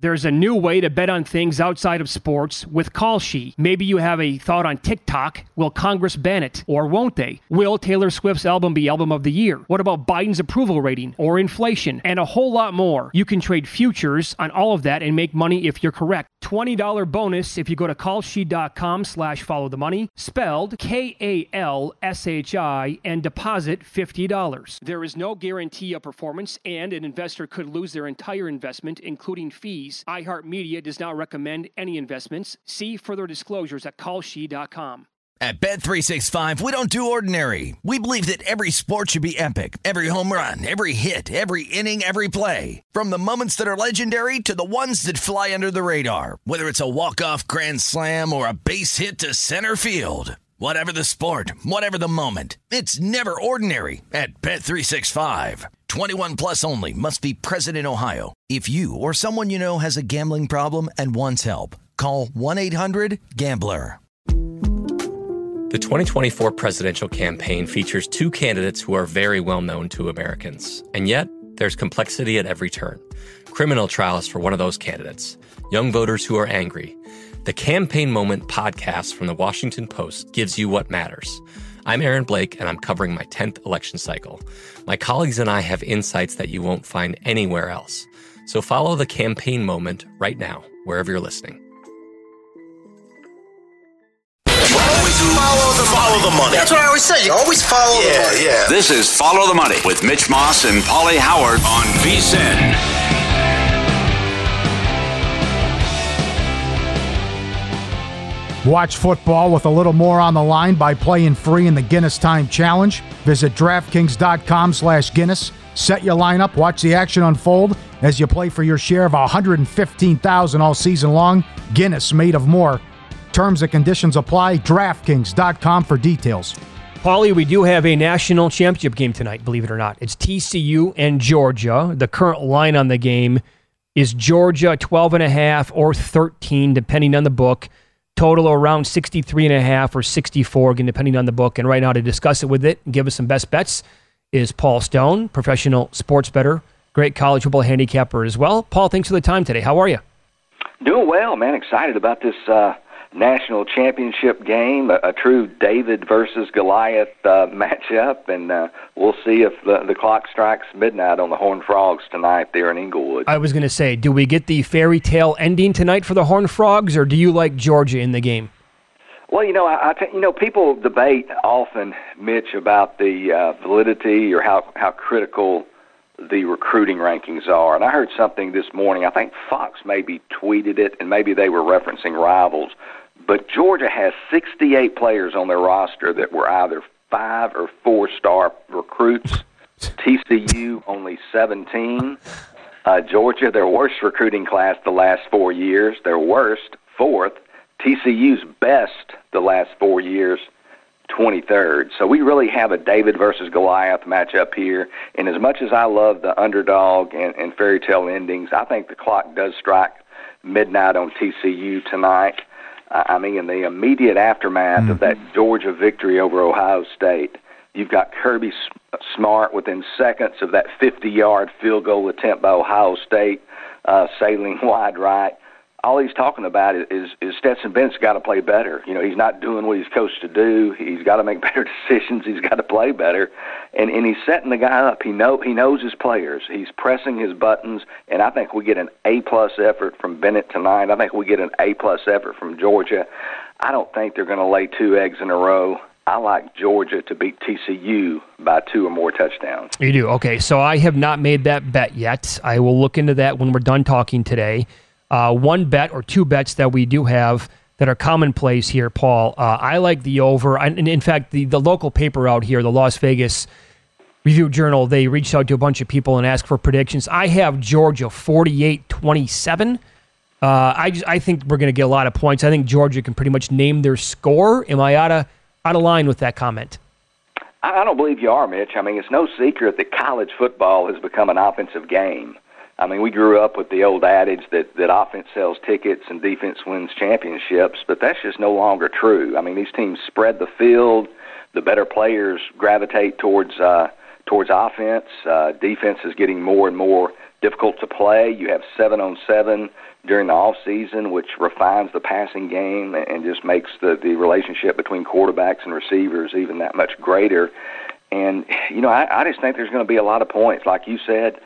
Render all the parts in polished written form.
There's a new way to bet on things outside of sports with Kalshi. Maybe you have a thought on TikTok. Will Congress ban it? Or won't they? Will Taylor Swift's album be Album of the Year? What about Biden's approval rating or inflation? And a whole lot more. You can trade futures on all of that and make money if you're correct. $20 bonus if you go to kalshi.com/followthemoney, spelled KALSHI, and deposit $50. There is no guarantee of performance, and an investor could lose their entire investment, including fees. iHeartMedia does not recommend any investments. See further disclosures at kalshi.com. At Bet365, we don't do ordinary. We believe that every sport should be epic. Every home run, every hit, every inning, every play. From the moments that are legendary to the ones that fly under the radar. Whether it's a walk-off grand slam or a base hit to center field. Whatever the sport, whatever the moment. It's never ordinary at Bet365. 21 plus only. Must be present in Ohio. If you or someone you know has a gambling problem and wants help, call 1-800-GAMBLER. The 2024 presidential campaign features two candidates who are very well known to Americans. And yet, there's complexity at every turn. Criminal trials for one of those candidates. Young voters who are angry. The Campaign Moment podcast from the Washington Post gives you what matters. I'm Aaron Blake, and I'm covering my 10th election cycle. My colleagues and I have insights that you won't find anywhere else. So follow The Campaign Moment right now, wherever you're listening. Follow the money. That's what I always say. You always follow the money. Yeah. This is Follow the Money with Mitch Moss and Paulie Howard on VSiN. Watch football with a little more on the line by playing free in the Guinness Time Challenge. Visit DraftKings.com/Guinness. Set your lineup, watch the action unfold as you play for your share of $115,000 all season long. Guinness, made of more. Terms and conditions apply. DraftKings.com for details. Paulie, we do have a national championship game tonight, believe it or not. It's TCU and Georgia. The current line on the game is Georgia 12.5 or 13, depending on the book. Total around 63.5 or 64, again, depending on the book. And right now to discuss it with it and give us some best bets is Paul Stone, professional sports bettor, great college football handicapper as well. Paul, thanks for the time today. How are you? Doing well, man. Excited about this national championship game, a true David versus Goliath matchup, and we'll see if the clock strikes midnight on the Horned Frogs tonight there in Inglewood. I was going to say, do we get the fairy tale ending tonight for the Horned Frogs, or do you like Georgia in the game? Well, people debate often, Mitch, about the validity or how critical the recruiting rankings are. And I heard something this morning, I think Fox maybe tweeted it, and maybe they were referencing Rivals, but Georgia has 68 players on their roster that were either 5 or 4-star recruits. TCU, only 17. Georgia, their worst recruiting class the last 4 years. Their worst, 4th. TCU's best the last 4 years, 23rd. So we really have a David versus Goliath matchup here. And as much as I love the underdog and fairy tale endings, I think the clock does strike midnight on TCU tonight. I mean, in the immediate aftermath of that Georgia victory over Ohio State, you've got Kirby Smart within seconds of that 50-yard field goal attempt by Ohio State, sailing wide right. All he's talking about is Stetson Bennett's got to play better. You know, he's not doing what he's coached to do. He's got to make better decisions. He's got to play better. And he's setting the guy up. He knows his players. He's pressing his buttons, and I think we get an A-plus effort from Bennett tonight. I think we get an A-plus effort from Georgia. I don't think they're going to lay 2 eggs in a row. I like Georgia to beat TCU by 2 or more touchdowns. You do? Okay, so I have not made that bet yet. I will look into that when we're done talking today. One bet or 2 bets that we do have that are commonplace here, Paul. I like the over. And in fact, the local paper out here, the Las Vegas Review-Journal, they reached out to a bunch of people and asked for predictions. I have Georgia 48-27. I think we're going to get a lot of points. I think Georgia can pretty much name their score. Am I out of line with that comment? I don't believe you are, Mitch. I mean, it's no secret that college football has become an offensive game. I mean, we grew up with the old adage that offense sells tickets and defense wins championships, but that's just no longer true. I mean, these teams spread the field. The better players gravitate towards offense. Defense is getting more and more difficult to play. You have 7-on-7 during the off season, which refines the passing game and just makes the relationship between quarterbacks and receivers even that much greater. And, I just think there's going to be a lot of points. Like you said,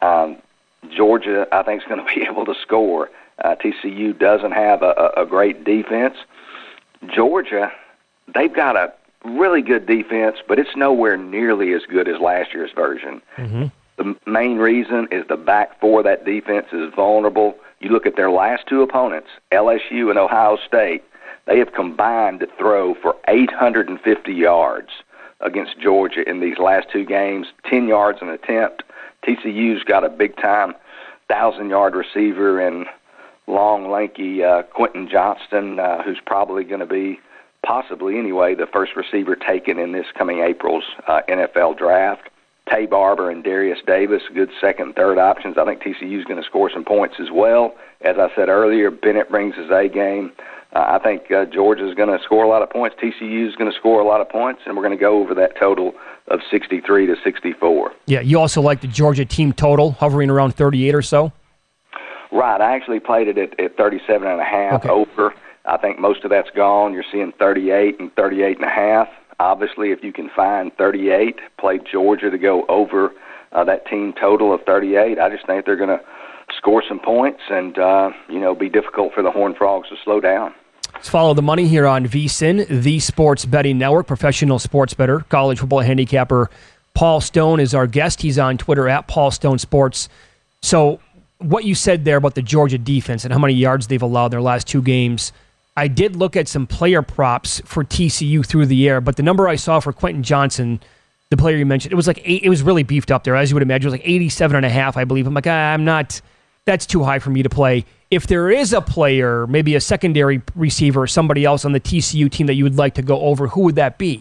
Georgia, I think, is going to be able to score. TCU doesn't have a great defense. Georgia, they've got a really good defense, but it's nowhere nearly as good as last year's version. Mm-hmm. The main reason is the back four of that defense is vulnerable. You look at their last two opponents, LSU and Ohio State, they have combined to throw for 850 yards against Georgia in these last two games, 10 yards an attempt. TCU's got a big-time 1,000-yard receiver and long, lanky Quentin Johnston, who's probably going to be, possibly anyway, the first receiver taken in this coming April's NFL draft. Tay Barber and Darius Davis, good second and third options. I think TCU's going to score some points as well. As I said earlier, Bennett brings his A game. I think Georgia's going to score a lot of points. TCU's going to score a lot of points, and we're going to go over that total of 63 to 64. Yeah, you also like the Georgia team total hovering around 38 or so? Right. I actually played it at 37.5 over. I think most of that's gone. You're seeing 38 and 38.5. Obviously, if you can find 38, play Georgia to go over that team total of 38. I just think they're going to score some points and, be difficult for the Horned Frogs to slow down. Let's follow the money here on VSiN, the Sports Betting Network. Professional sports bettor, college football handicapper Paul Stone is our guest. He's on Twitter at Paul Stone Sports. So what you said there about the Georgia defense and how many yards they've allowed in their last two games, I did look at some player props for TCU through the air, but the number I saw for Quentin Johnson, the player you mentioned, it was like it was really beefed up there, as you would imagine. It was like 87.5, I believe. I'm like, I'm not. That's too high for me to play. If there is a player, maybe a secondary receiver or somebody else on the TCU team that you would like to go over, who would that be?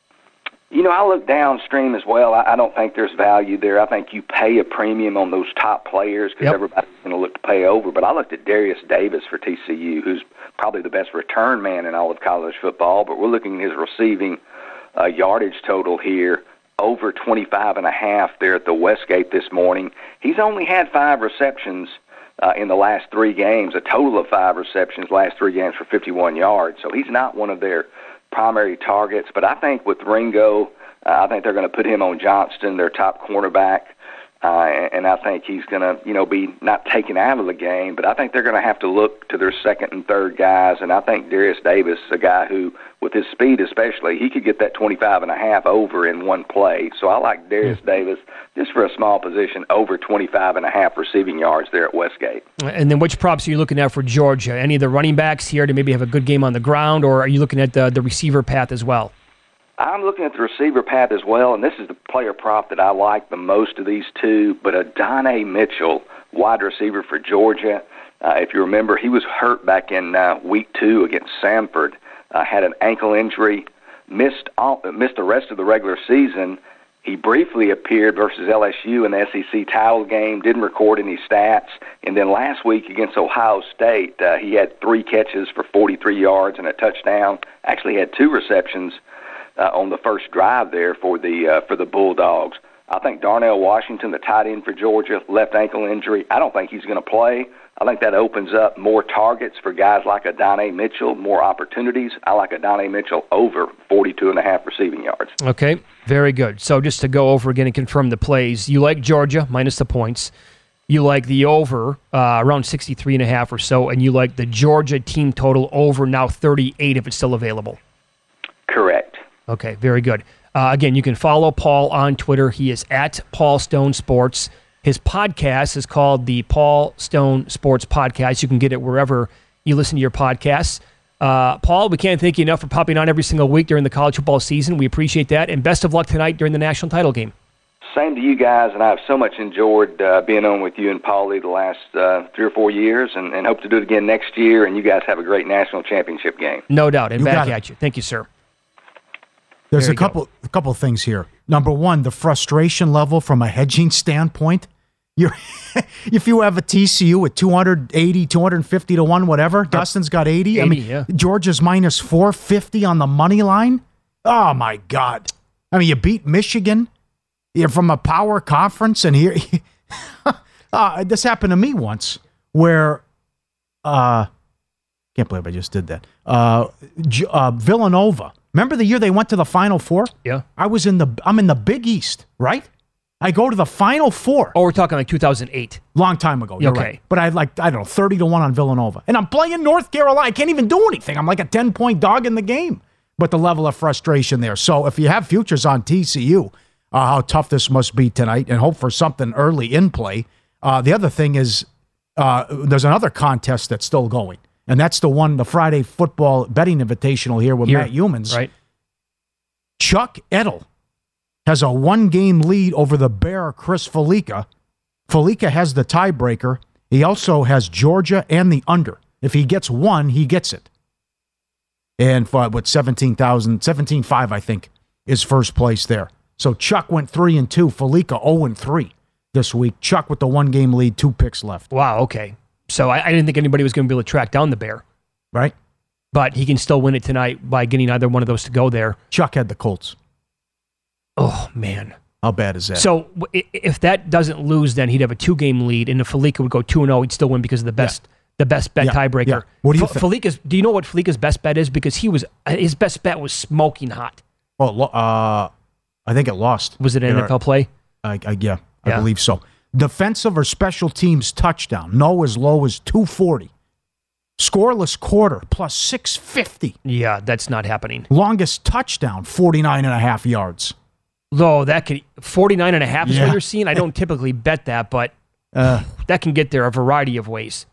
I look downstream as well. I don't think there's value there. I think you pay a premium on those top players because everybody's going to look to pay over. But I looked at Darius Davis for TCU, who's probably the best return man in all of college football. But we're looking at his receiving yardage total here, over 25.5 there at the Westgate this morning. He's only had 5 receptions in the last 3 games, a total of 5 receptions last 3 games for 51 yards. So he's not one of their primary targets. But I think with Ringo, I think they're going to put him on Johnston, their top cornerback, and I think he's going to, be not taken out of the game, but I think they're going to have to look to their second and third guys, and I think Darius Davis is a guy who, with his speed especially, he could get that 25.5 over in one play. So I like Darius Davis just for a small position, over 25.5 receiving yards there at Westgate. And then which props are you looking at for Georgia? Any of the running backs here to maybe have a good game on the ground, or are you looking at the receiver path as well? I'm looking at the receiver path as well, and this is the player prop that I like the most of these two, but Adonai Mitchell, wide receiver for Georgia. If you remember, he was hurt back in week 2 against Samford, had an ankle injury, missed the rest of the regular season. He briefly appeared versus LSU in the SEC title game, didn't record any stats, and then last week against Ohio State, he had 3 catches for 43 yards and a touchdown, actually had 2 receptions on the first drive there for the Bulldogs. I think Darnell Washington, the tight end for Georgia, left ankle injury. I don't think he's going to play. I think that opens up more targets for guys like Adonai Mitchell, more opportunities. I like Adonai Mitchell over 42.5 receiving yards. Okay, very good. So just to go over again and confirm the plays, you like Georgia minus the points. You like the over around 63.5 or so, and you like the Georgia team total over now 38 if it's still available. Correct. Okay, very good. Again, you can follow Paul on Twitter. He is at Paul Stone Sports. His podcast is called the Paul Stone Sports Podcast. You can get it wherever you listen to your podcasts. Paul, we can't thank you enough for popping on every single week during the college football season. We appreciate that, and best of luck tonight during the national title game. Same to you guys, and I've so much enjoyed being on with you and Paulie the last 3 or 4 years, and hope to do it again next year, and you guys have a great national championship game. No doubt, and back at you. Thank you, sir. There's a couple things here. Number one, the frustration level from a hedging standpoint. If you have a TCU at 280, 250 to 1, whatever, Dustin's got 80. I mean, yeah. Georgia's minus 450 on the money line. Oh, my God. I mean, you beat Michigan. You're from a power conference, and here this happened to me once where Can't believe I just did that. Villanova. Remember the year they went to the Final Four? Yeah. I'm in the Big East, right? I go to the Final Four. Oh, we're talking like 2008. Long time ago. You're okay. Right. But I had 30-1 on Villanova. And I'm playing North Carolina. I can't even do anything. I'm like a 10-point dog in the game. But the level of frustration there. So if you have futures on TCU, how tough this must be tonight, and hope for something early in play. The other thing is there's another contest that's still going. And that's the Friday football betting invitational here with Matt Humans. Right. Chuck Edel has a 1-game lead over the Bear Chris Felica. Felica has the tiebreaker. He also has Georgia and the under. If he gets one, he gets it. And for 17,500, I think, is first place there. So Chuck went 3-2. Felica 0-3 this week. Chuck with the 1-game lead, 2 picks left. Wow, okay. So I didn't think anybody was going to be able to track down the Bear. Right. But he can still win it tonight by getting either one of those to go there. Chuck had the Colts. Oh, man. How bad is that? So if that doesn't lose, then he'd have a 2-game lead, and if Felica would go 2-0, he'd still win because of the best bet tiebreaker. Yeah. What do you think? Do you know what Felica's best bet is? Because his best bet was smoking hot. Well, I think it lost. Was it an NFL play? I believe so. Defensive or special teams touchdown. No as low as 240. Scoreless quarter plus 650. Yeah, that's not happening. Longest touchdown, 49.5 yards. Though that could 49.5 is what you're seeing. I don't typically bet that, but that can get there a variety of ways.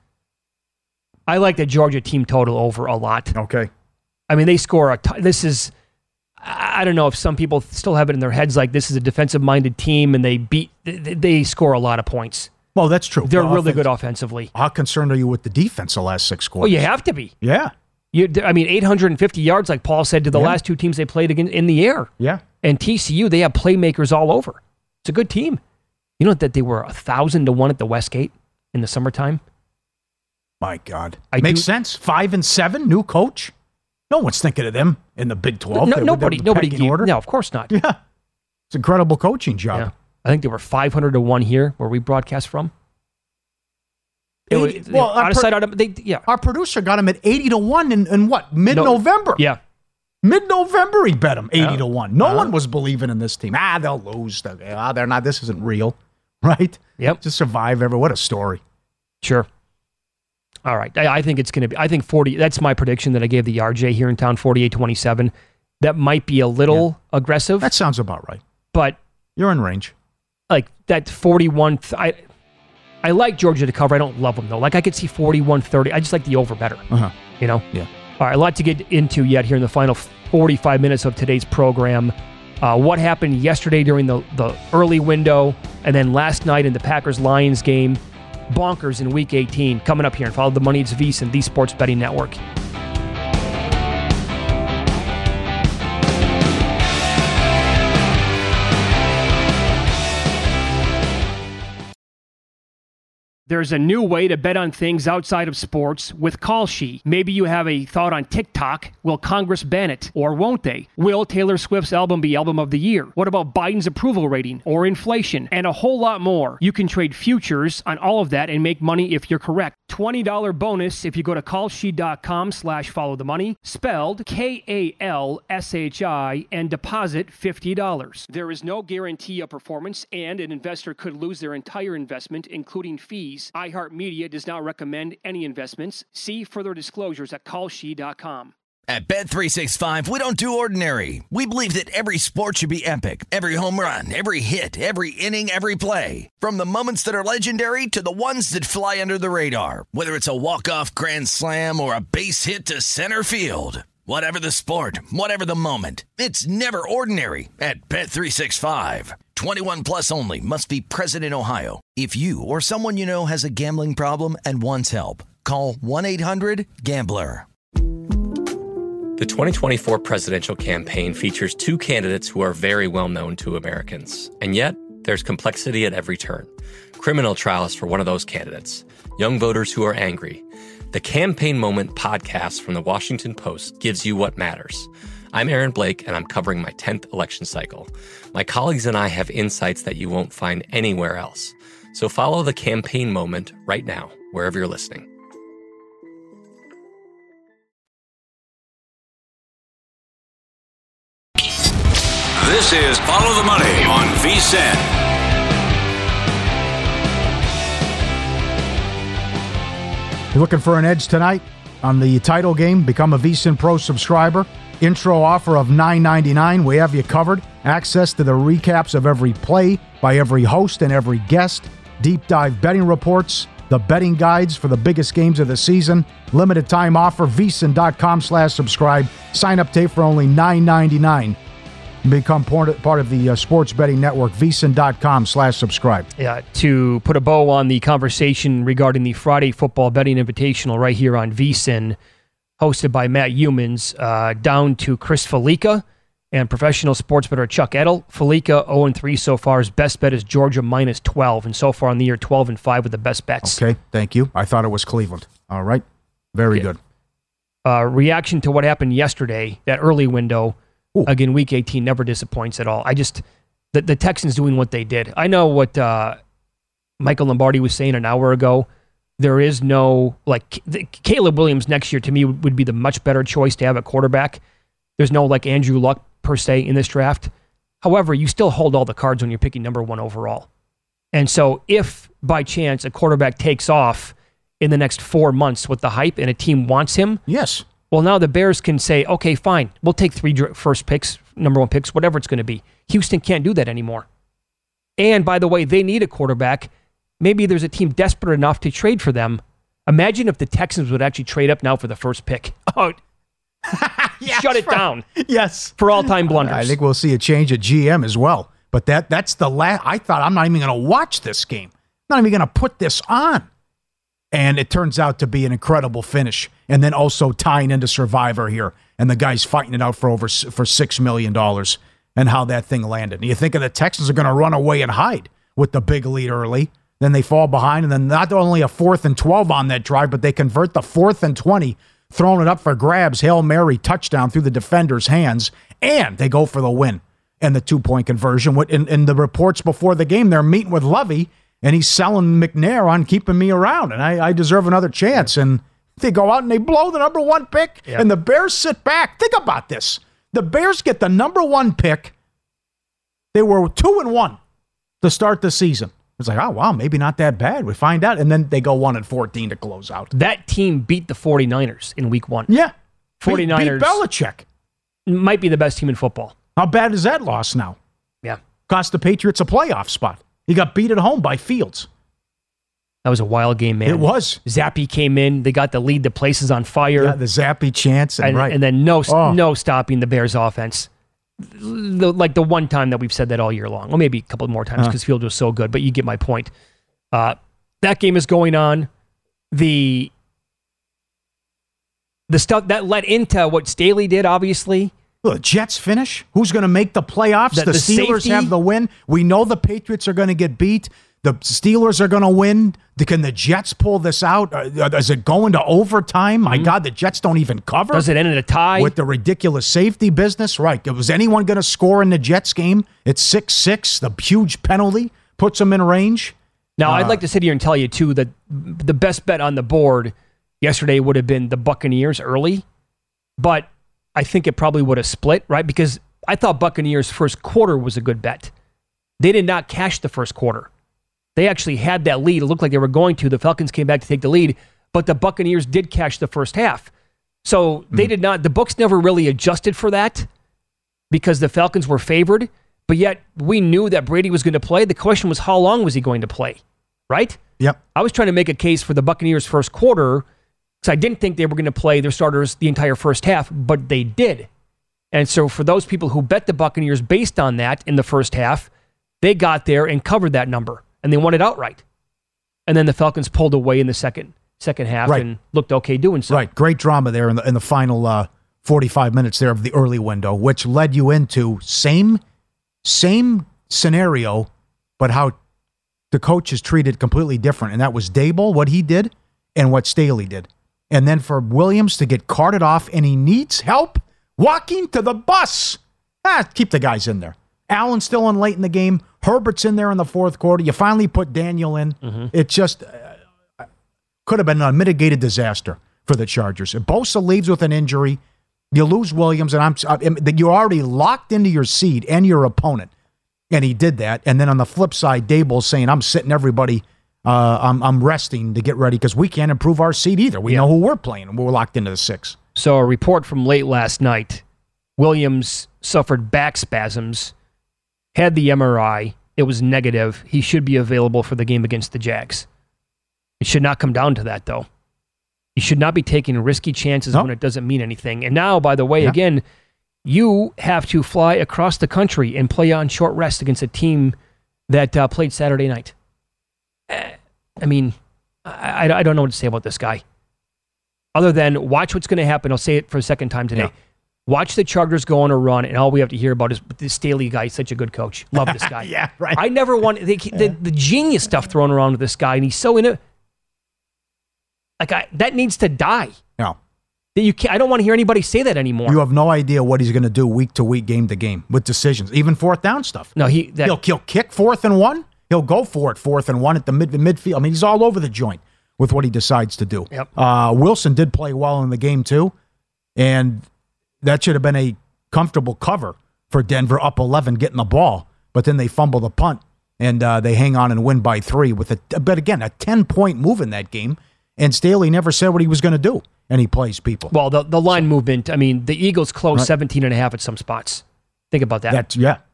I like the Georgia team total over a lot. Okay. I mean, they score this is, I don't know if some people still have it in their heads like this is a defensive-minded team and they score a lot of points. Well, that's true. They're really good offensively. How concerned are you with the defense the last 6 quarters? Well, you have to be. Yeah. 850 yards, like Paul said, to the last 2 teams they played against in the air. Yeah. And TCU, they have playmakers all over. It's a good team. You know that they were 1,000-1 at the Westgate in the summertime? My God. Makes sense. 5-7, new coach. No one's thinking of them in the Big 12. Nobody. No, of course not. Yeah. It's an incredible coaching job. Yeah. I think they were 500-1 here where we broadcast from. Our producer got him at 80-1 in what? Mid-November. Yeah. Mid-November he bet him 80-1. No one was believing in this team. They'll lose. They're not. This isn't real. Right? Yep. To survive what a story. Sure. All right. I think it's going to be, I think 40, that's my prediction that I gave the RJ here in town, 48-27. That might be a little aggressive. That sounds about right. But you're in range. Like that 41, I like Georgia to cover. I don't love them, though. Like I could see 41-30. I just like the over better. You know? Yeah. All right. A lot to get into yet here in the final 45 minutes of today's program. What happened yesterday during the early window, and then last night in the Packers-Lions game. Bonkers in Week 18. Coming up here and Follow the Money. It's VSiN, the Sports Betting Network. There's a new way to bet on things outside of sports with Kalshi. Maybe you have a thought on TikTok. Will Congress ban it? Or won't they? Will Taylor Swift's album be Album of the Year? What about Biden's approval rating? Or inflation? And a whole lot more. You can trade futures on all of that and make money if you're correct. $20 bonus if you go to kalshi.com/followthemoney, spelled KALSHI, and deposit $50. There is no guarantee of performance, and an investor could lose their entire investment, including fees. iHeartMedia does not recommend any investments. See further disclosures at kalshi.com. At Bet365, we don't do ordinary. We believe that every sport should be epic. Every home run, every hit, every inning, every play. From the moments that are legendary to the ones that fly under the radar. Whether it's a walk-off grand slam or a base hit to center field. Whatever the sport, whatever the moment. It's never ordinary at Bet365. 21 plus only. Must be present in Ohio. If you or someone you know has a gambling problem and wants help, call 1-800-GAMBLER. The 2024 presidential campaign features 2 candidates who are very well known to Americans. And yet, there's complexity at every turn. Criminal trials for one of those candidates. Young voters who are angry. The Campaign Moment podcast from the Washington Post gives you what matters. I'm Aaron Blake, and I'm covering my 10th election cycle. My colleagues and I have insights that you won't find anywhere else. So follow The Campaign Moment right now, wherever you're listening. This is Follow the Money on VSiN. You're looking for an edge tonight on the title game? Become a VSiN Pro subscriber. Intro offer of $9.99. We have you covered. Access to the recaps of every play by every host and every guest. Deep dive betting reports. The betting guides for the biggest games of the season. Limited time offer. VSiN.com/subscribe. Sign up tape for only $9.99. Become part of the sports betting network. VSiN.com/subscribe. Yeah, to put a bow on the conversation regarding the Friday Football Betting Invitational right here on VSiN, hosted by Matt Humans, down to Chris Felica and professional sports bettor Chuck Edel. Felica 0-3 so far. His best bet is Georgia -12, and so far in the year 12-5 with the best bets. Okay, thank you. I thought it was Cleveland. All right, very good. Reaction to what happened yesterday, that early window. Ooh. Again, Week 18 never disappoints at all. The Texans doing what they did. I know what Michael Lombardi was saying an hour ago. There is no, Caleb Williams next year to me would be the much better choice to have at quarterback. There's no Andrew Luck per se in this draft. However, you still hold all the cards when you're picking number 1 overall. And so if by chance a quarterback takes off in the next 4 months with the hype and a team wants him, yes. Well, now the Bears can say, okay, fine, we'll take 3 first picks, number 1 picks, whatever it's going to be. Houston can't do that anymore. And by the way, they need a quarterback. Maybe there's a team desperate enough to trade for them. Imagine if the Texans would actually trade up now for the first pick. Oh, yes, shut it down. Yes. For all-time blunders. I think we'll see a change at GM as well. But that's the last. I thought I'm not even going to watch this game. I'm not even going to put this on. And it turns out to be an incredible finish. And then also tying into Survivor here. And the guy's fighting it out for $6 million. And how that thing landed. And you think the Texans are going to run away and hide with the big lead early. Then they fall behind. And then not only a 4th and 12 on that drive, but they convert the 4th and 20, throwing it up for grabs. Hail Mary touchdown through the defender's hands. And they go for the win. And the 2-point conversion. In the reports before the game, they're meeting with Lovey. And he's selling McNair on keeping me around, and I deserve another chance. And they go out and they blow the number 1 pick, and the Bears sit back. Think about this. The Bears get the number 1 pick. They were 2-1 to start the season. It's like, oh, wow, maybe not that bad. We find out. And then they go 1-14 to close out. That team beat the 49ers in Week 1. Yeah. 49ers. Beat Belichick. Might be the best team in football. How bad is that loss now? Yeah. Cost the Patriots a playoff spot. He got beat at home by Fields. That was a wild game, man. It was. Zappy came in. They got the lead. The place is on fire. Yeah, the Zappy chance. And then no stopping the Bears' offense. The one time that we've said that all year long. Or maybe a couple more times because Fields was so good. But you get my point. That game is going on. The stuff that led into what Staley did, obviously. Well, the Jets finish. Who's going to make the playoffs? The Steelers safety? have the win. We know the Patriots are going to get beat. The Steelers are going to win. Can the Jets pull this out? Is it going to overtime? My God, the Jets don't even cover. Does it end in a tie? With the ridiculous safety business? Right. Was anyone going to score in the Jets game? It's 6-6. The huge penalty puts them in range. Now, I'd like to sit here and tell you, too, that the best bet on the board yesterday would have been the Buccaneers early. But I think it probably would have split, right? Because I thought Buccaneers' first quarter was a good bet. They did not cash the first quarter. They actually had that lead. It looked like they were going to. The Falcons came back to take the lead, but the Buccaneers did cash the first half. So they did not. The books never really adjusted for that because the Falcons were favored, but yet we knew that Brady was going to play. The question was, how long was he going to play, right? Yep. I was trying to make a case for the Buccaneers' first quarter because I didn't think they were going to play their starters the entire first half, but they did. And so for those people who bet the Buccaneers based on that in the first half, they got there and covered that number, and they won it outright. And then the Falcons pulled away in the second half and looked okay doing so. Right, great drama there in the final 45 minutes there of the early window, which led you into same scenario, but how the coach is treated completely different. And that was Dable, what he did, and what Staley did. And then for Williams to get carted off, and he needs help walking to the bus. Keep the guys in there. Allen's still in late in the game. Herbert's in there in the fourth quarter. You finally put Daniel in. Mm-hmm. It just could have been a mitigated disaster for the Chargers. If Bosa leaves with an injury, You lose Williams, and you're already locked into your seed and your opponent. And he did that. And then on the flip side, Daboll's saying, I'm sitting everybody, I'm resting to get ready because we can't improve our seed either. We know who we're playing, and we're locked into the 6. So a report from late last night, Williams suffered back spasms, had the MRI. It was negative. He should be available for the game against the Jags. It should not come down to that, though. You should not be taking risky chances when it doesn't mean anything. And now, by the way, again, you have to fly across the country and play on short rest against a team that played Saturday night. I mean, I don't know what to say about this guy. Other than watch what's going to happen. I'll say it for a second time today. Yeah. Watch the Chargers go on a run, and all we have to hear about is this Staley guy is such a good coach. Love this guy. Yeah, right. I never want the genius stuff thrown around with this guy, and he's so in it. That needs to die. No. I don't want to hear anybody say that anymore. You have no idea what he's going to do week to week, game to game with decisions, even fourth down stuff. No, he'll kick 4th and 1. He'll go for it 4th and 1 at the midfield. I mean, he's all over the joint with what he decides to do. Yep. Wilson did play well in the game too, and that should have been a comfortable cover for Denver, up 11, getting the ball. But then they fumble the punt, and they hang on and win by 3 but again, a 10-point move in that game. And Staley never said what he was going to do, and he plays people. Well, the line movement, I mean, the Eagles closed 17.5 at some spots. Think about that.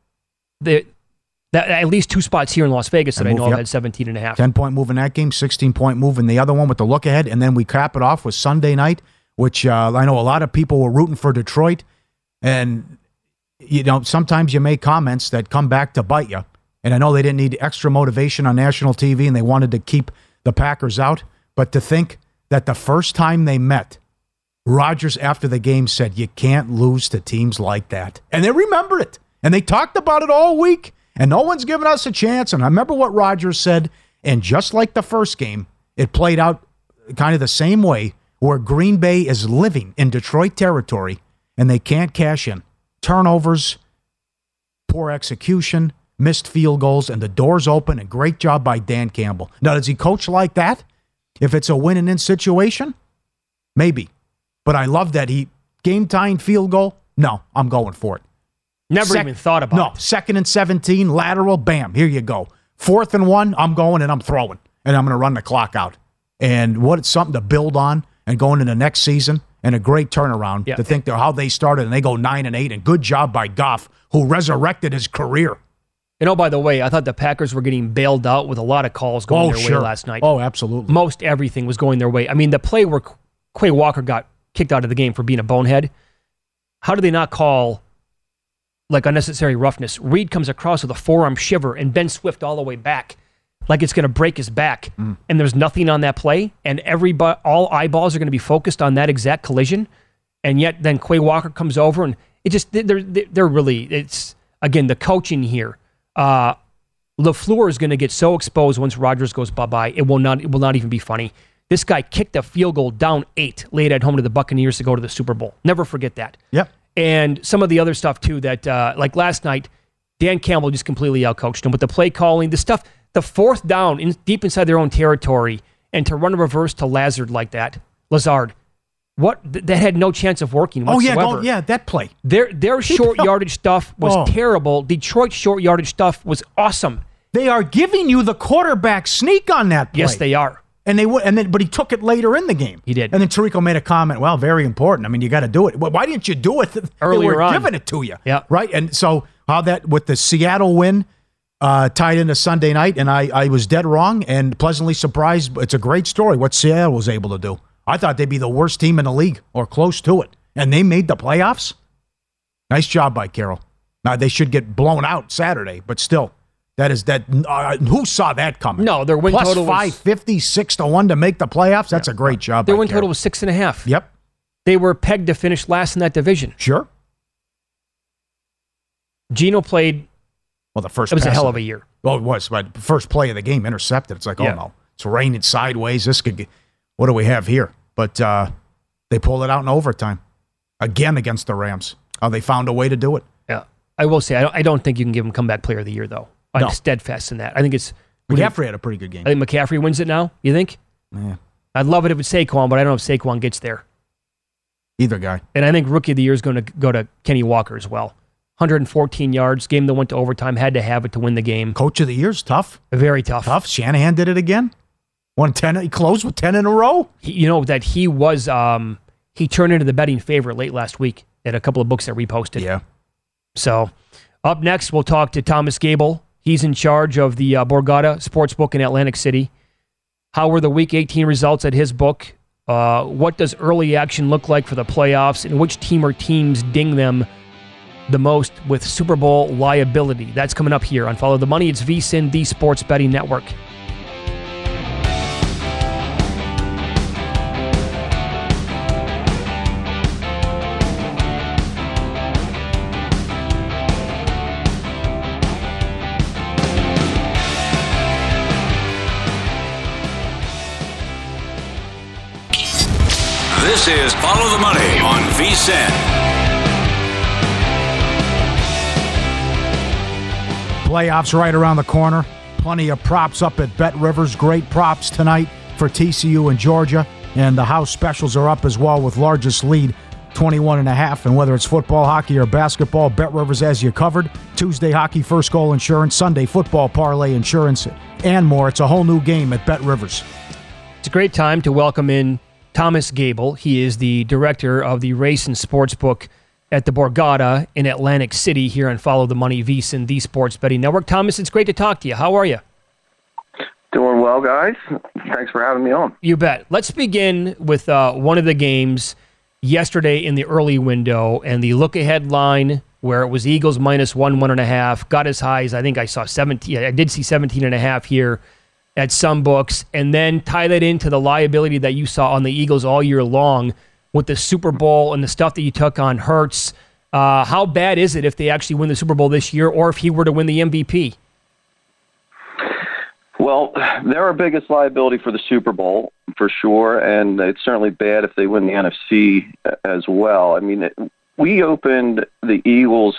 At least 2 spots here in Las Vegas that I know of had 17.5. 10-point move in that game, 16-point move in the other one with the look ahead, and then we cap it off with Sunday night, which I know a lot of people were rooting for Detroit. And, sometimes you make comments that come back to bite you. And I know they didn't need extra motivation on national TV, and they wanted to keep the Packers out. But to think that the first time they met, Rodgers after the game said, you can't lose to teams like that. And they remembered it. And they talked about it all week. And no one's given us a chance. And I remember what Rodgers said. And just like the first game, it played out kind of the same way, where Green Bay is living in Detroit territory and they can't cash in. Turnovers, poor execution, missed field goals, and the door's open. And great job by Dan Campbell. Now, does he coach like that? If it's a win-and-in situation, maybe. But I love that he game-tying field goal. No, I'm going for it. Never even thought about it. No, 2nd and 17, lateral, bam, here you go. 4th and 1, I'm going and I'm throwing. And I'm going to run the clock out. And it's something to build on and going into next season. And a great turnaround to think how they started and they go 9-8. And good job by Goff, who resurrected his career. By the way, I thought the Packers were getting bailed out with a lot of calls going their way last night. Oh, absolutely. Most everything was going their way. I mean, the play where Quay Walker got kicked out of the game for being a bonehead, how do they not call unnecessary roughness? Reed comes across with a forearm shiver and Ben Swift all the way back like it's going to break his back. And there's nothing on that play, and all eyeballs are going to be focused on that exact collision. And yet then Quay Walker comes over, and it just, they're really, it's, again, the coaching here. LaFleur is going to get so exposed once Rodgers goes bye-bye. It will not even be funny. This guy kicked a field goal down 8 late at home to the Buccaneers to go to the Super Bowl. Never forget that. Yep. And some of the other stuff, too, that, like last night, Dan Campbell just completely outcoached him with the play calling, the stuff, the 4th down deep inside their own territory, and to run a reverse to Lazard like that, Lazard. That had no chance of working whatsoever. That play. Their short yardage stuff was terrible. Detroit's short yardage stuff was awesome. They are giving you the quarterback sneak on that play. Yes, they are. But he took it later in the game. He did. And then Tirico made a comment, well, very important. I mean, you got to do it. Well, why didn't you do it earlier they were on? Giving it to you. Yeah. Right? And so how that, with the Seattle win, tied into Sunday night, and I was dead wrong and pleasantly surprised. It's a great story what Seattle was able to do. I thought they'd be the worst team in the league or close to it. And they made the playoffs. Nice job by Carroll. Now, they should get blown out Saturday, but still, who saw that coming? No, their win plus total was 550, 6-1 to make the playoffs. That's a great job. Their win total was 6.5. Yep. They were pegged to finish last in that division. Sure. Geno played. Well, the first. It was a hell of a year. Well, it was. But the first play of the game intercepted. It's like, oh no, it's raining sideways. This could get. What do we have here? But they pulled it out in overtime again against the Rams. They found a way to do it. Yeah, I will say I don't think you can give him comeback player of the year though. I'm steadfast in that. I think it's McCaffrey had a pretty good game. I think McCaffrey wins it now. You think? Yeah. I'd love it if it's Saquon, but I don't know if Saquon gets there. Either guy. And I think Rookie of the Year is going to go to Kenny Walker as well. 114 yards, game that went to overtime, had to have it to win the game. Coach of the Year's tough. Very tough. Tough. Shanahan did it again. Won 10. He closed with 10 in a row. He was he turned into the betting favorite late last week at a couple of books that reposted. Yeah. So up next, we'll talk to Thomas Gable. He's in charge of the Borgata Sportsbook in Atlantic City. How were the Week 18 results at his book? What does early action look like for the playoffs, and which team or teams ding them the most with Super Bowl liability? That's coming up here on Follow the Money. It's VSiN, the Sports Betting Network. This is Follow the Money on VSiN. Playoffs right around the corner. Plenty of props up at Bet Rivers. Great props tonight for TCU and Georgia. And the house specials are up as well with largest lead, 21.5. And whether it's football, hockey, or basketball, Bet Rivers has you covered. Tuesday hockey, first goal insurance. Sunday football, parlay insurance, and more. It's a whole new game at Bet Rivers. It's a great time to welcome in Thomas Gable. He is the director of the Race and Sportsbook at the Borgata in Atlantic City here on Follow the Money, VSiN, the Sports Betting Network. Thomas, it's great to talk to you. How are you? Doing well, guys. Thanks for having me on. You bet. Let's begin with one of the games yesterday in the early window and the look-ahead line where it was Eagles -1.5, got as high as I think I saw 17. I did see 17.5 here at some books, and then tie that into the liability that you saw on the Eagles all year long with the Super Bowl and the stuff that you took on Hurts. How bad is it if they actually win the Super Bowl this year, or if he were to win the MVP? Well, they're our biggest liability for the Super Bowl, for sure, and it's certainly bad if they win the NFC as well. I mean, we opened the Eagles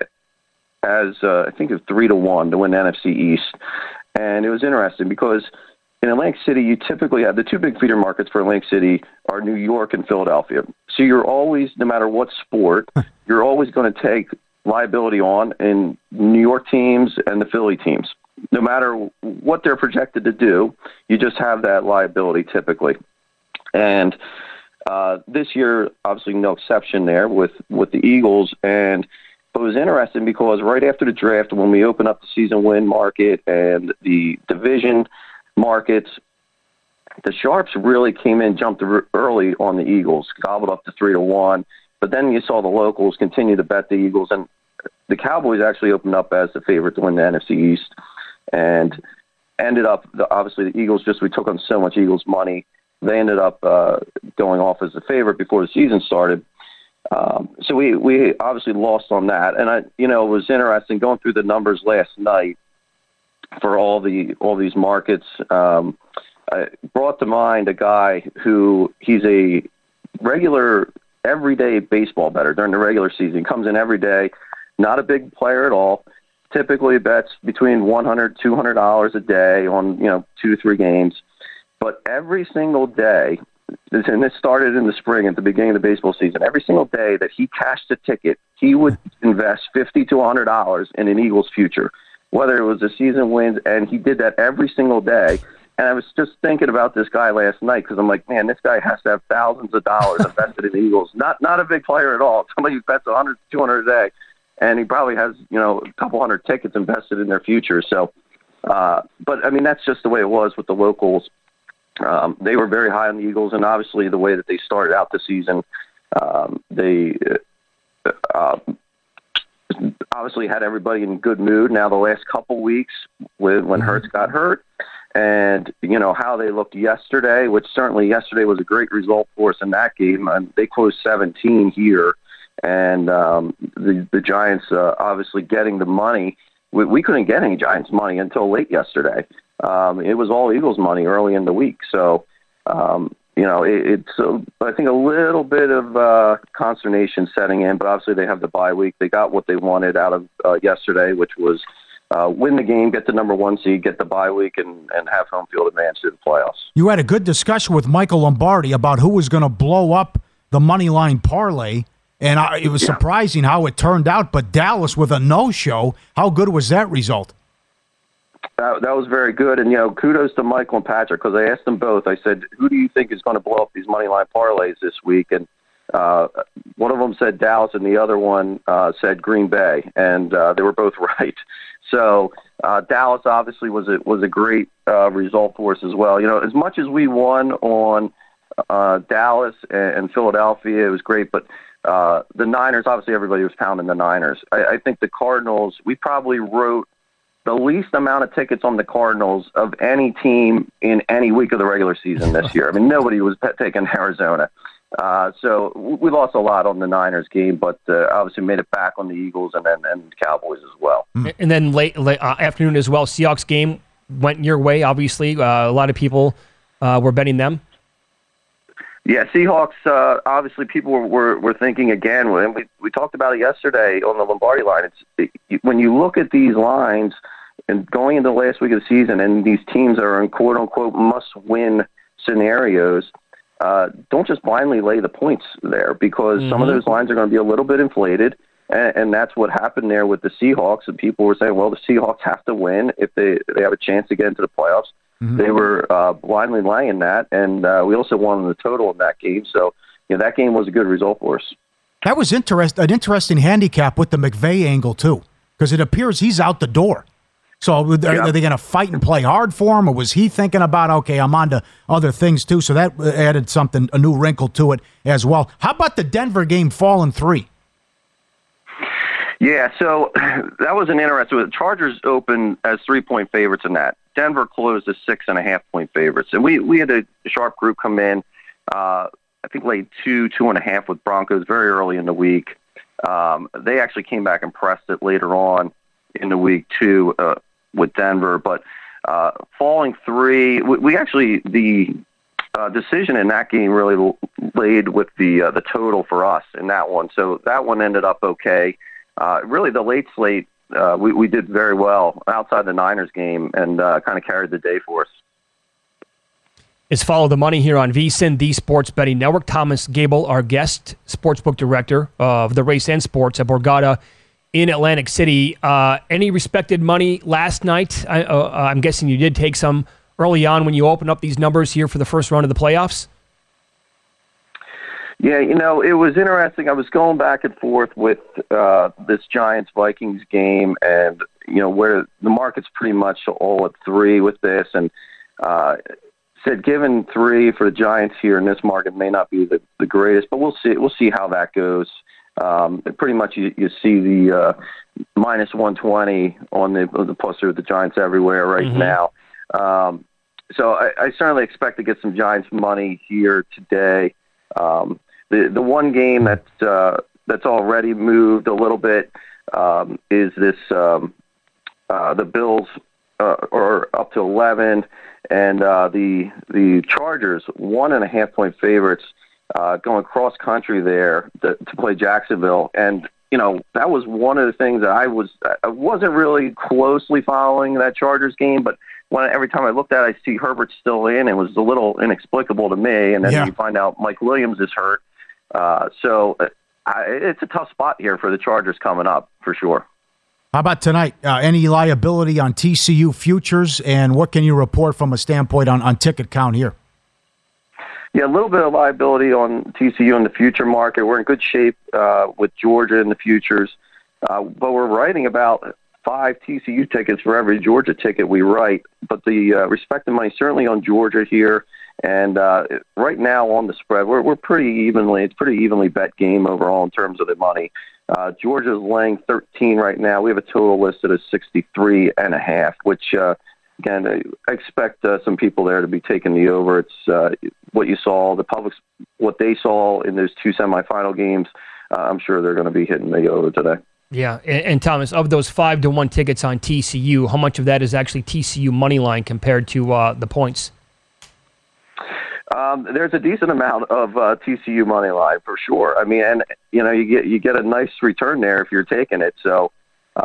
as, I think it was 3-1 to win the NFC East. And it was interesting because in Atlantic City, you typically have the two big feeder markets for Atlantic City are New York and Philadelphia. So you're always, no matter what sport, you're always going to take liability on in New York teams and the Philly teams. No matter what they're projected to do, you just have that liability typically. And this year, obviously no exception there with the Eagles. And it was interesting because right after the draft, when we opened up the season win market and the division markets, the Sharps really came in, jumped early on the Eagles, gobbled up to 3-1. But then you saw the locals continue to bet the Eagles, and the Cowboys actually opened up as the favorite to win the NFC East, and ended up, obviously the Eagles, we took on so much Eagles money, they ended up going off as the favorite before the season started. So we obviously lost on that, and it was interesting going through the numbers last night for all these markets. I brought to mind a guy who he's a regular everyday baseball bettor during the regular season. He comes in every day, not a big player at all. Typically bets between $100, $200 a day on 2 to 3 games, but every single day. And this started in the spring at the beginning of the baseball season. Every single day that he cashed a ticket, he would invest $50 to $100 in an Eagles future, whether it was a season wins, and he did that every single day. And I was just thinking about this guy last night because I'm like, man, this guy has to have thousands of dollars invested in the Eagles. Not a big player at all. Somebody who bets $100, $200 a day, and he probably has a couple hundred tickets invested in their future. So, but I mean, that's just the way it was with the locals. They were very high on the Eagles, and obviously the way that they started out the season, they obviously had everybody in good mood. Now the last couple weeks when Hurts got hurt, and how they looked yesterday, which certainly yesterday was a great result for us in that game. They closed 17 here, and the Giants obviously getting the money. We couldn't get any Giants money until late yesterday. It was all Eagles money early in the week. So, it's, I think, a little bit of consternation setting in, but obviously they have the bye week. They got what they wanted out of yesterday, which was win the game, get the number 1 seed, get the bye week, and have home field advance to the playoffs. You had a good discussion with Michael Lombardi about who was going to blow up the money line parlay, and it was surprising how it turned out. But Dallas with a no-show, how good was that result? That was very good, and kudos to Michael and Patrick, because I asked them both. I said, "Who do you think is going to blow up these money line parlays this week?" And one of them said Dallas, and the other one said Green Bay, and they were both right. So Dallas obviously was a great result for us as well. As much as we won on Dallas and Philadelphia, it was great, but the Niners, obviously everybody was pounding the Niners. I think the Cardinals, we probably wrote the least amount of tickets on the Cardinals of any team in any week of the regular season this year. I mean, nobody was taking Arizona. So we lost a lot on the Niners game, but obviously made it back on the Eagles and the Cowboys as well. And then late afternoon as well, Seahawks game went your way, obviously. A lot of people were betting them. Yeah, Seahawks, obviously people were thinking again, and we talked about it yesterday on the Lombardi line. When you look at these lines and going into the last week of the season and these teams that are in quote-unquote must-win scenarios, don't just blindly lay the points there, because some of those lines are going to be a little bit inflated, and that's what happened there with the Seahawks. And people were saying, well, the Seahawks have to win if they have a chance to get into the playoffs. They were blindly laying that, and we also won the total in that game. So that game was a good result for us. That was an interesting handicap with the McVay angle, too, because it appears he's out the door. So are they going to fight and play hard for him, or was he thinking about, okay, I'm on to other things, too? So that added a new wrinkle to it as well. How about the Denver game falling 3? Yeah, so that was an interesting. The Chargers opened as 3-point favorites in that. Denver closed as 6.5-point favorites. And we had a sharp group come in, I think laid 2.5 with Broncos very early in the week. They actually came back and pressed it later on in the week, too, with Denver. But falling 3, we actually, the decision in that game really laid with the total for us in that one. So that one ended up okay. Really, the late slate, we did very well outside the Niners game and kind of carried the day for us. It's Follow the Money here on VSiN, the Sports Betting Network. Thomas Gable, our guest, sportsbook director of the Race and Sports at Borgata in Atlantic City. Any respected money last night? I'm guessing you did take some early on when you opened up these numbers here for the first round of the playoffs. Yeah, it was interesting. I was going back and forth with this Giants-Vikings game, and, where the market's pretty much all at 3 with this, and said given 3 for the Giants here in this market may not be the greatest, but we'll see. We'll see how that goes. Pretty much you see the minus 120 on the poster of the Giants everywhere right now. So I certainly expect to get some Giants money here today. The one game that's already moved a little bit is this the Bills are up to 11, and the Chargers 1.5-point favorites going cross country there to play Jacksonville, and that was one of the things that I wasn't really closely following that Chargers game, but every time I looked at it, I see Herbert's still in. It was a little inexplicable to me, and then you find out Mike Williams is hurt. So it's a tough spot here for the Chargers coming up, for sure. How about tonight? Any liability on TCU futures, and what can you report from a standpoint on ticket count here? Yeah, a little bit of liability on TCU in the future market. We're in good shape with Georgia in the futures, but we're writing about 5 TCU tickets for every Georgia ticket we write. But the respective money certainly on Georgia here, and right now on the spread, we're pretty evenly. It's pretty evenly bet game overall in terms of the money. Georgia's laying 13 right now. We have a total listed as 63.5, which again, I expect some people there to be taking the over. It's what you saw, the public's what they saw in those 2 semifinal games. I'm sure they're going to be hitting the over today. Yeah, and Thomas, of those 5-1 tickets on TCU, how much of that is actually TCU money line compared to the points? There's a decent amount of TCU money line for sure. I mean, and you get a nice return there if you're taking it. So,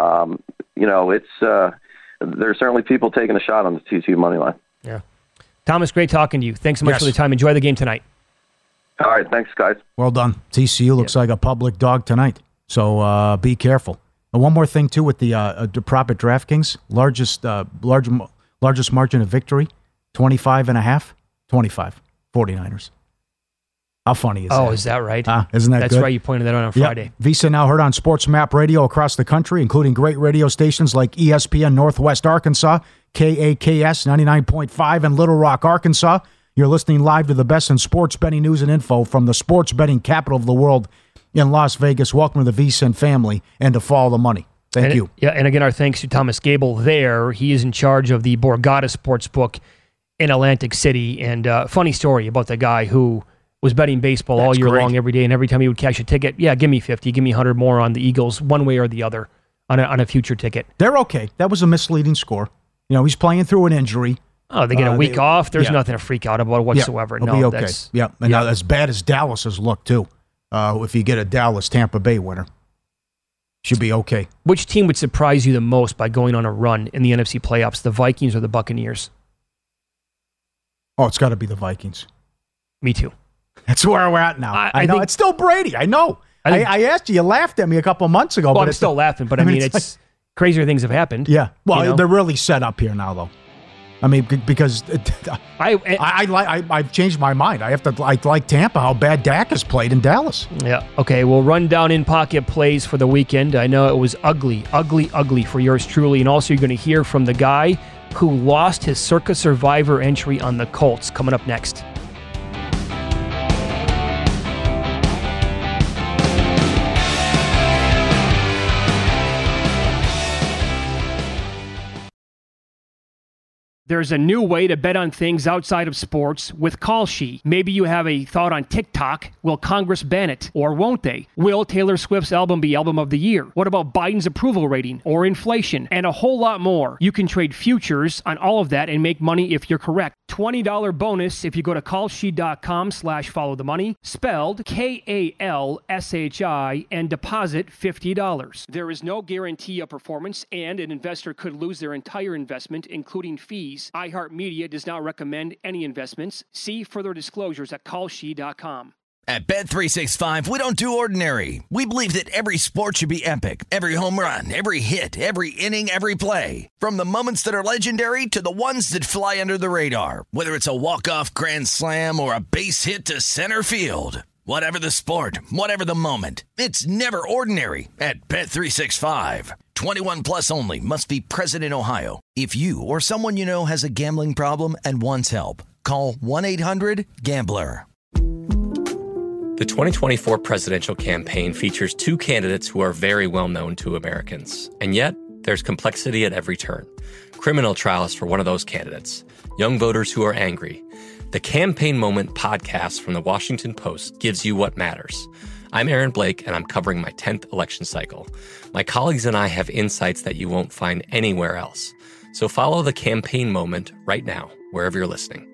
it's there's certainly people taking a shot on the TCU money line. Yeah, Thomas, great talking to you. Thanks so much for the time. Enjoy the game tonight. All right, thanks, guys. Well done. TCU looks like a public dog tonight, so be careful. And one more thing, too, with the prop at DraftKings, largest margin of victory, 25.5, 25, 49ers. How funny is that? Oh, is that right? Isn't that That's good? right. You pointed that out on Friday. Yep. Visa now heard on Sports Map Radio across the country, including great radio stations like ESPN Northwest Arkansas, KAKS 99.5 in Little Rock, Arkansas. You're listening live to the best in sports betting news and info from the sports betting capital of the world in Las Vegas. Welcome to the VSiN family and to Follow the Money. Thank you. Yeah, and again, our thanks to Thomas Gable there. He is in charge of the Borgata Sportsbook in Atlantic City. And funny story about the guy who was betting baseball all year long, every day, and every time he would cash a ticket, give me 50, give me 100 more on the Eagles, one way or the other, on a future ticket. They're okay. That was a misleading score. He's playing through an injury. Oh, they get a week off. There's nothing to freak out about whatsoever. It'll be okay. Now, as bad as Dallas has looked, too, if you get a Dallas-Tampa Bay winner, should be okay. Which team would surprise you the most by going on a run in the NFC playoffs, the Vikings or the Buccaneers? Oh, it's got to be the Vikings. Me too. That's where we're at now. I know. It's still Brady. I know. I asked you. You laughed at me a couple of months ago. Well, I'm still laughing, but I mean, it's crazier things have happened. Yeah. Well, they're really set up here now, though. I mean, because I've changed my mind. I like Tampa, how bad Dak has played in Dallas. Yeah. Okay, we'll run down in-pocket plays for the weekend. I know it was ugly for yours truly. And also you're going to hear from the guy who lost his Circa Survivor entry on the Colts coming up next. There's a new way to bet on things outside of sports with Kalshi. Maybe you have a thought on TikTok. Will Congress ban it? Or won't they? Will Taylor Swift's album be Album of the Year? What about Biden's approval rating or inflation? And a whole lot more. You can trade futures on all of that and make money if you're correct. $20 bonus if you go to kalshi.com/followthemoney, spelled KALSHI, and deposit $50. There is no guarantee of performance, and an investor could lose their entire investment, including fees. iHeartMedia does not recommend any investments. See further disclosures at kalshi.com. At Bet365, we don't do ordinary. We believe that every sport should be epic. Every home run, every hit, every inning, every play. From the moments that are legendary to the ones that fly under the radar. Whether it's a walk-off grand slam or a base hit to center field. Whatever the sport, whatever the moment, it's never ordinary at Bet365. 21 plus only. Must be present in Ohio. If you or someone you know has a gambling problem and wants help, call 1-800-GAMBLER. The 2024 presidential campaign features two candidates who are very well known to Americans. And yet, there's complexity at every turn. Criminal trials for one of those candidates. Young voters who are angry. The Campaign Moment podcast from the Washington Post gives you what matters. I'm Aaron Blake, and I'm covering my 10th election cycle. My colleagues and I have insights that you won't find anywhere else. So follow The Campaign Moment right now, wherever you're listening.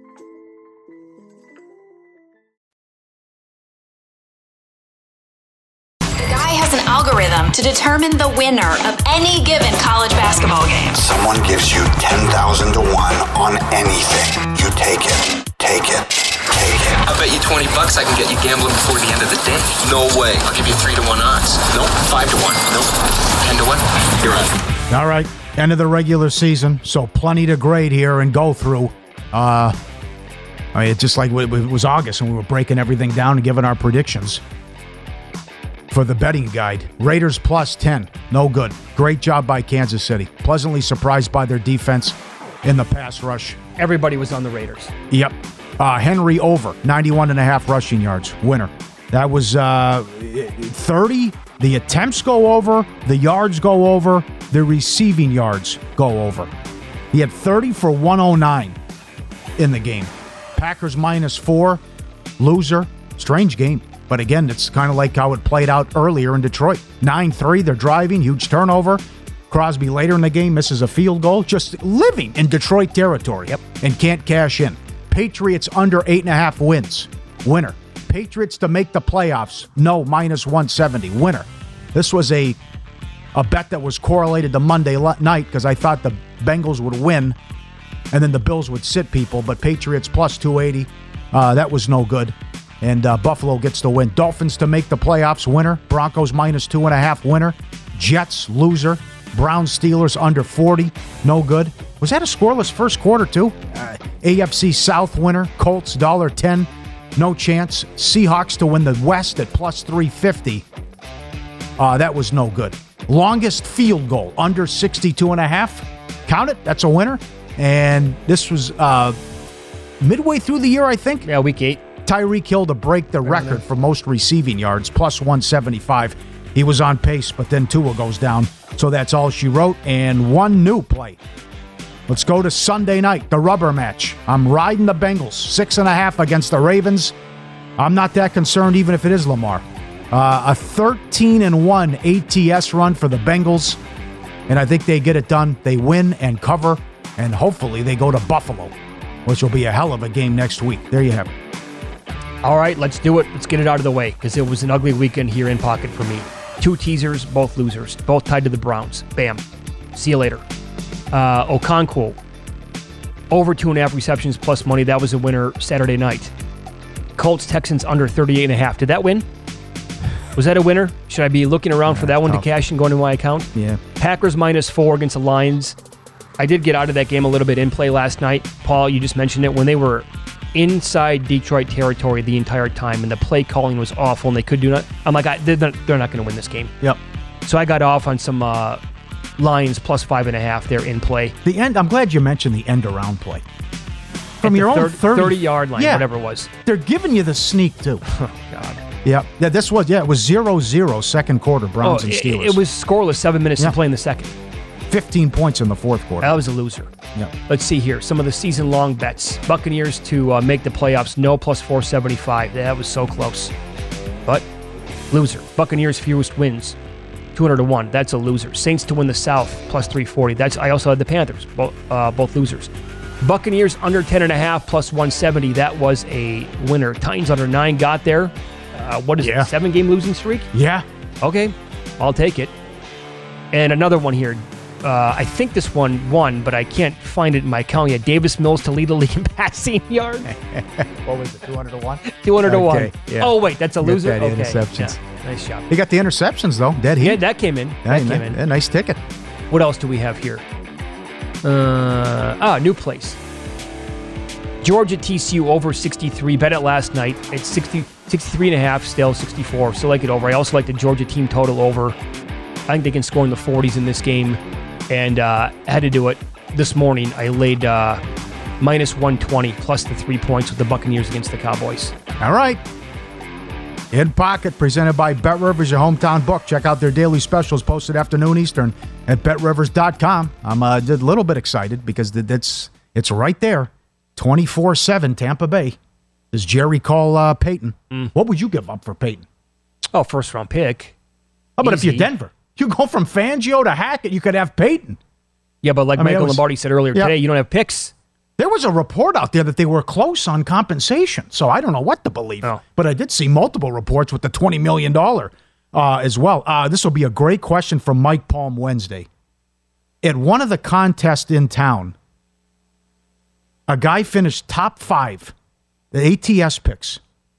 An algorithm to determine the winner of any given college basketball game. Someone gives you 10,000 to 1 on anything. You take it. I bet you $20 I can get you gambling before the end of the day. No way. I'll give you 3 to 1 odds. Nope. 5 to 1. Nope. 10 to 1. You're on. All right. End of the regular season, so plenty to grade here and go through. It's just like it was August and we were breaking everything down and giving our predictions. For the betting guide, Raiders plus 10. No good. Great job by Kansas City. Pleasantly surprised by their defense in the pass rush. Everybody was on the Raiders. Yep. Henry over 91.5 rushing yards. Winner. That was 30. The attempts go over. The yards go over. The receiving yards go over. He had 30 for 109 in the game. Packers -4. Loser. Strange game. But again, it's kind of like how it played out earlier in Detroit. 9-3, they're driving, huge turnover. Crosby later in the game misses a field goal. Just living in Detroit territory. Yep. And can't cash in. Patriots under 8.5 wins. Winner. Patriots to make the playoffs. No, -170. Winner. This was a bet that was correlated to Monday night because I thought the Bengals would win and then the Bills would sit people. But Patriots plus 280. That was no good. And Buffalo gets the win. Dolphins to make the playoffs, winner. Broncos -2.5, winner. Jets, loser. Browns, Steelers, under 40, no good. Was that a scoreless first quarter, too? AFC South winner. Colts, $1.10, no chance. Seahawks to win the West at +350. That was no good. Longest field goal, under 62.5. Count it, that's a winner. And this was midway through the year, I think. Yeah, week 8. Tyreek Hill to break the record for most receiving yards, +175. He was on pace, but then Tua goes down. So that's all she wrote. And one new play. Let's go to Sunday night, the rubber match. I'm riding the Bengals, 6.5 against the Ravens. I'm not that concerned, even if it is Lamar. A 13-1 ATS run for the Bengals. And I think they get it done. They win and cover. And hopefully they go to Buffalo, which will be a hell of a game next week. There you have it. All right, let's do it. Let's get it out of the way because it was an ugly weekend here in pocket for me. 2 teasers, both losers, both tied to the Browns. Bam. See you later. Okonkwo, over 2.5 receptions plus money. That was a winner Saturday night. Colts, Texans under 38.5. Did that win? Was that a winner? Should I be looking around for that one to cash and go into my account? Yeah. Packers -4 against the Lions. I did get out of that game a little bit in play last night. Paul, you just mentioned it. When they were inside Detroit territory the entire time, and the play calling was awful, and they could do not. I'm like, they're not going to win this game. Yep. So I got off on some Lions +5.5 there in play. The end. I'm glad you mentioned the end around play from your own 30-yard line, whatever it was. They're giving you the sneak too. Oh God. Yeah. This was it was 0-0 second quarter Browns and Steelers. It was scoreless 7 minutes to play in the second. 15 points in the fourth quarter. That was a loser. Yeah. Let's see here. Some of the season-long bets. Buccaneers to make the playoffs, no +475. That was so close. But loser. Buccaneers fewest wins, 200-1. That's a loser. Saints to win the South, +340. I also had the Panthers, both losers. Buccaneers under 10.5, +170. That was a winner. Titans under 9 got there. What is it, 7-game losing streak? Yeah. Okay, I'll take it. And another one here. I think this one won, but I can't find it in my account yet. Davis Mills to lead the league in passing yards. What was it, 200-1? 200-1. Okay, yeah. Oh, wait, that's a loser? That okay. interceptions. Yeah, nice job. He got the interceptions, though. Dead heat. Yeah, that came in. That came in. Nice ticket. What else do we have here? New place. Georgia TCU over 63. Bet it last night. It's 63.5, still 64. Still like it over. I also like the Georgia team total over. I think they can score in the 40s in this game. And had to do it this morning. I laid -120 plus the 3 points with the Buccaneers against the Cowboys. All right. In Pocket, presented by BetRivers, your hometown book. Check out their daily specials posted afternoon Eastern at BetRivers.com. I'm a little bit excited because it's right there. 24/7 Tampa Bay. Does Jerry call Peyton? What would you give up for Peyton? Oh, first-round pick. How about if you're Denver? You go from Fangio to Hackett, you could have Peyton. Yeah, but Michael Lombardi said earlier today, you don't have picks. There was a report out there that they were close on compensation, so I don't know what to believe. Oh. But I did see multiple reports with the $20 million as well. This will be a great question from Mike Palm Wednesday. At one of the contests in town, a guy finished top 5, the ATS picks.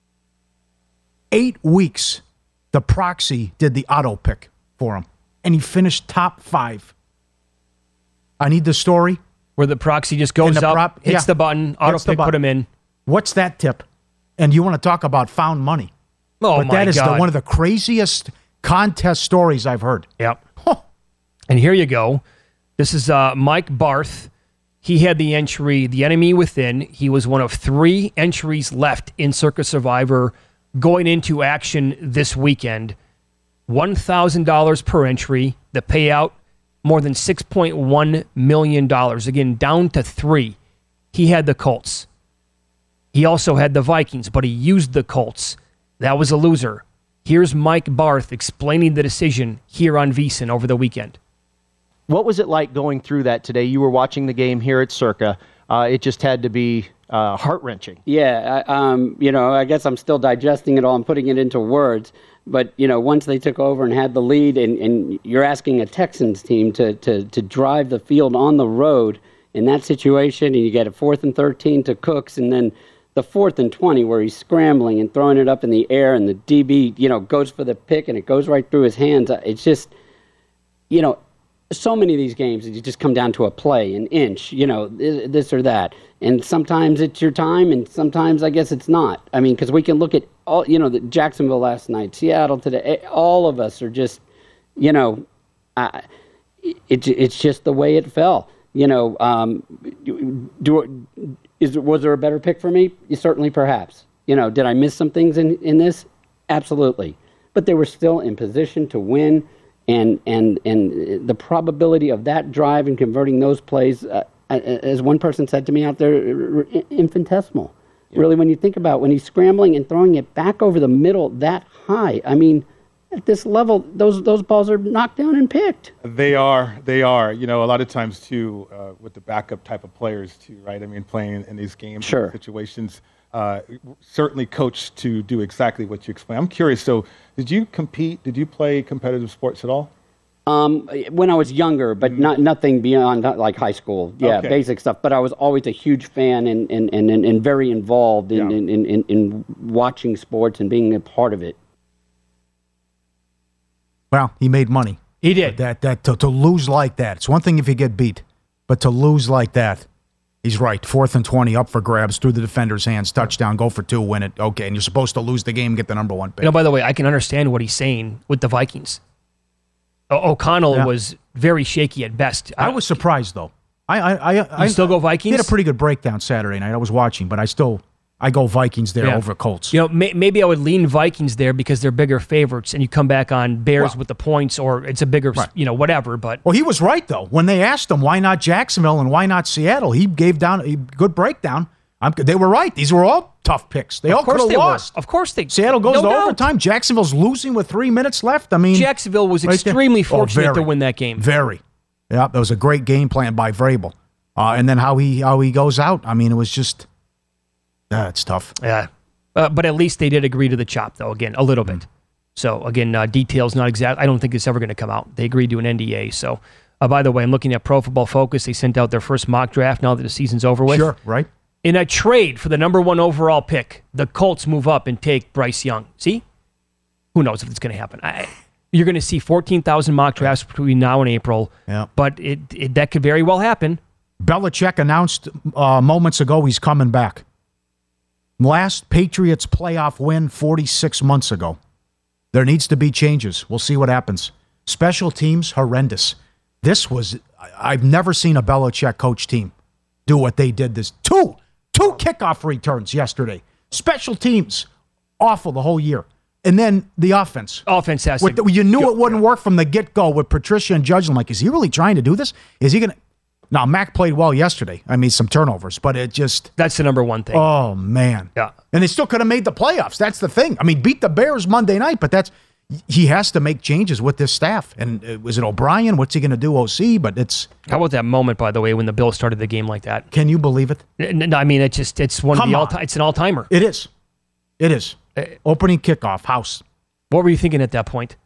8 weeks, the proxy did the auto pick for him, and he finished top 5. I need the story. Where the proxy just goes up, hits the button, auto pick, put him in. What's that tip? And you want to talk about found money. Oh, but that is one of the craziest contest stories I've heard. Yep. Huh. And here you go. This is Mike Barth. He had the entry, The Enemy Within. He was one of 3 entries left in Circa Survivor going into action this weekend. $1,000 per entry. The payout, more than $6.1 million. Again, down to 3. He had the Colts. He also had the Vikings, but he used the Colts. That was a loser. Here's Mike Barth explaining the decision here on VSiN over the weekend. What was it like going through that today? You were watching the game here at Circa. It just had to be heart-wrenching. Yeah, I guess I'm still digesting it all and putting it into words. But, once they took over and had the lead, and you're asking a Texans team to drive the field on the road in that situation, and you get a 4th and 13 to Cooks, and then the 4th and 20 where he's scrambling and throwing it up in the air and the DB, goes for the pick and it goes right through his hands. It's just, so many of these games, you just come down to a play, an inch, this or that. And sometimes it's your time, and sometimes I guess it's not. I mean, because we can look at all, the Jacksonville last night, Seattle today. All of us are just, it's just the way it fell. Was there a better pick for me? Certainly, perhaps. Did I miss some things in this? Absolutely. But they were still in position to win. And the probability of that drive and converting those plays, as one person said to me out there, infinitesimal. Yeah. Really, when you think about when he's scrambling and throwing it back over the middle that high, I mean, at this level, those balls are knocked down and picked. They are. A lot of times, too, with the backup type of players, too, right? I mean, playing in these games situations, certainly coached to do exactly what you explained. I'm curious, so did you compete? Did you play competitive sports at all? When I was younger, but nothing beyond like high school. Yeah, okay. Basic stuff. But I was always a huge fan and very involved in watching sports and being a part of it. Well, he made money. He did. To lose like that. It's one thing if you get beat, but to lose like that. He's right. 4th and 20, up for grabs, through the defender's hands, touchdown, go for 2, win it. Okay, and you're supposed to lose the game, get the number 1 pick. By the way, I can understand what he's saying with the Vikings. O'Connell was very shaky at best. I was surprised, though. I still go Vikings? He had a pretty good breakdown Saturday night. I was watching, but I go Vikings there over Colts. Maybe I would lean Vikings there because they're bigger favorites, and you come back on Bears with the points, or it's a bigger, whatever. But he was right though when they asked him why not Jacksonville and why not Seattle. He gave down a good breakdown. They were right. These were all tough picks. They all could have lost. Of course they. Seattle goes to overtime. Jacksonville's losing with 3 minutes left. I mean, Jacksonville was extremely fortunate to win that game. Very. Yeah, that was a great game plan by Vrabel. And then how he goes out. I mean, it was just. It's tough. Yeah. But at least they did agree to the chop, though, again, a little bit. So, again, details not exact. I don't think it's ever going to come out. They agreed to an NDA. So, by the way, I'm looking at Pro Football Focus. They sent out their first mock draft now that the season's over with. Sure, right. In a trade for the number 1 overall pick, the Colts move up and take Bryce Young. See? Who knows if it's going to happen. You're going to see 14,000 mock drafts between now and April. Yeah. But that could very well happen. Belichick announced moments ago he's coming back. Last Patriots playoff win 46 months ago. There needs to be changes. We'll see what happens. Special teams, horrendous. I've never seen a Belichick coach team do what they did this. Two kickoff returns yesterday. Special teams, awful the whole year. And then the offense. Offense has to. You knew it wouldn't work from the get-go with Patricia and Judge. I'm like, is he really trying to do this? Is he going to? Now, Mac played well yesterday. I mean, some turnovers, but it just... That's the number 1 thing. Oh, man. Yeah. And they still could have made the playoffs. That's the thing. I mean, beat the Bears Monday night, but he has to make changes with this staff. And was it O'Brien? What's he going to do, OC? But it's... How about that moment, by the way, when the Bills started the game like that? Can you believe it? No, I mean, it's one of the all-time... It's an all-timer. It is. Opening kickoff, house. What were you thinking at that point?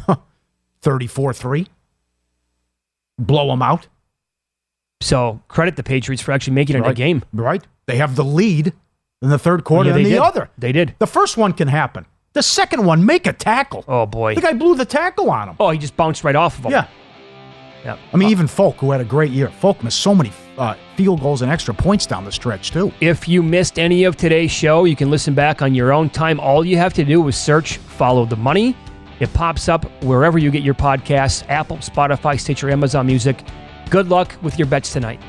34-3. Blow them out. So credit the Patriots for actually making it a game. Right. They have the lead in the third quarter and the other. They did. The first one can happen. The second one, make a tackle. Oh, boy. The guy blew the tackle on him. Oh, he just bounced right off of him. Yeah. I mean, even Folk, who had a great year. Folk missed so many field goals and extra points down the stretch, too. If you missed any of today's show, you can listen back on your own time. All you have to do is search Follow the Money. It pops up wherever you get your podcasts, Apple, Spotify, Stitcher, Amazon Music. Good luck with your bets tonight.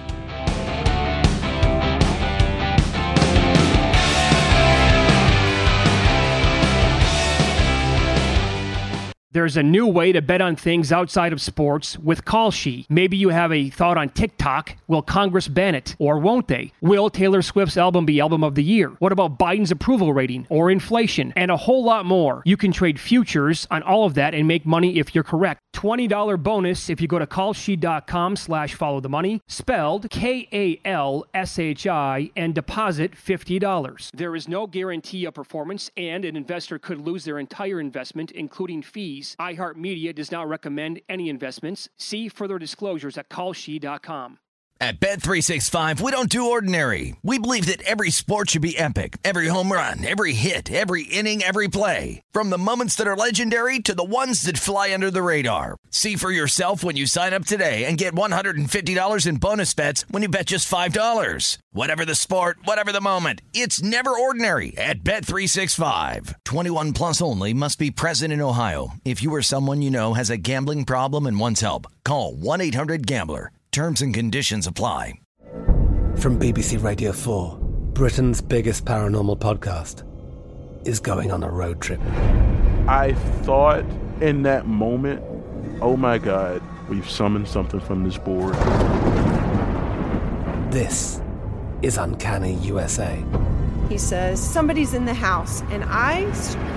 There's a new way to bet on things outside of sports with Kalshi. Maybe you have a thought on TikTok. Will Congress ban it? Or won't they? Will Taylor Swift's album be Album of the Year? What about Biden's approval rating? Or inflation? And a whole lot more. You can trade futures on all of that and make money if you're correct. $20 bonus if you go to kalshi.com/followthemoney, spelled KALSHI, and deposit $50. There is no guarantee of performance, and an investor could lose their entire investment, including fees. iHeartMedia does not recommend any investments. See further disclosures at kalshi.com. At Bet365, we don't do ordinary. We believe that every sport should be epic. Every home run, every hit, every inning, every play. From the moments that are legendary to the ones that fly under the radar. See for yourself when you sign up today and get $150 in bonus bets when you bet just $5. Whatever the sport, whatever the moment, it's never ordinary at Bet365. 21 plus only. Must be present in Ohio. If you or someone you know has a gambling problem and wants help, call 1-800-GAMBLER. Terms and conditions apply. From BBC Radio 4, Britain's biggest paranormal podcast is going on a road trip. I thought in that moment, oh my God, we've summoned something from this board. This is Uncanny USA. He says, somebody's in the house, and I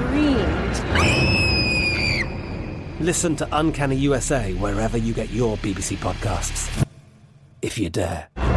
screamed. Listen to Uncanny USA wherever you get your BBC podcasts, if you dare.